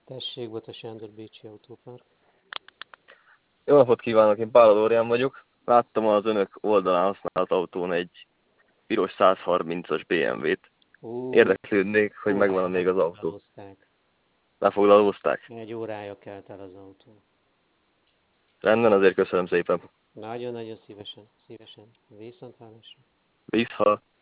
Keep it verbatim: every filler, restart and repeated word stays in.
Tessék, Botos Sándor, Bécsi Autópark. Jó napot kívánok, én Pál Adorján vagyok. Láttam az önök oldalán használt autón egy piros száz harmincas bé em vét. Ú, Érdeklődnék, hogy ú, megvan még az autó. lefoglalózták. Lefoglalózták? Egy órája kelt el az autó. Rendben, azért köszönöm szépen. Nagyon-nagyon szívesen, szívesen. Viszontlátásra. Vissza.